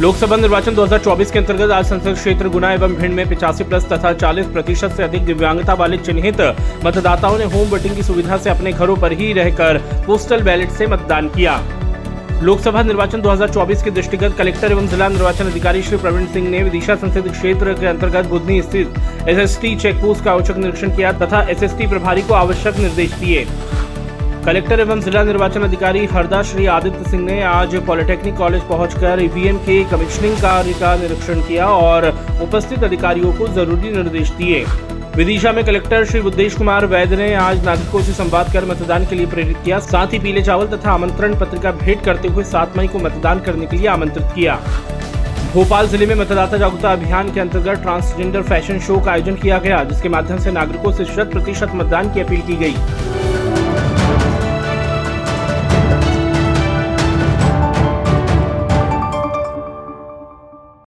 लोकसभा निर्वाचन 2024 के अंतर्गत आज संसदीय क्षेत्र गुना एवं भिंड में 85+ तथा 40% से अधिक दिव्यांगता वाले चिन्हित मतदाताओं ने होम वोटिंग की सुविधा से अपने घरों पर ही रहकर पोस्टल बैलेट से मतदान किया। लोकसभा निर्वाचन 2024 के दृष्टिगत कलेक्टर एवं जिला निर्वाचन अधिकारी श्री प्रवीण सिंह ने विदिशा संसदीय क्षेत्र के अंतर्गत बुधनी स्थित एसएसटी चेकपोस्ट का औचक निरीक्षण किया तथा एसएसटी प्रभारी को आवश्यक निर्देश दिए। कलेक्टर एवं जिला निर्वाचन अधिकारी हरदा श्री आदित्य सिंह ने आज पॉलिटेक्निक कॉलेज पहुंचकर ईवीएम के कमीशनिंग कार्य का निरीक्षण किया और उपस्थित अधिकारियों को जरूरी निर्देश दिए। विदिशा में कलेक्टर श्री बुद्धेश कुमार वैद्य ने आज नागरिकों से संवाद कर मतदान के लिए प्रेरित किया। साथ ही पीले चावल तथा आमंत्रण पत्रिका भेंट करते हुए 7 मई को मतदान करने के लिए आमंत्रित किया। भोपाल जिले में मतदाता जागरूकता अभियान के अंतर्गत ट्रांसजेंडर फैशन शो का आयोजन किया गया, जिसके माध्यम से नागरिकों से 100% मतदान की अपील की गई।